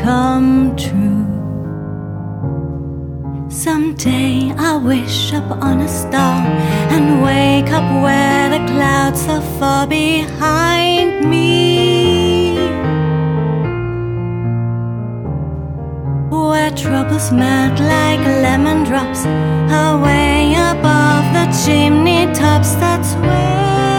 come true. Someday I'll wish upon a star and wake up where the clouds are far behind me, where troubles melt like lemon drops away above the chimney tops. That's where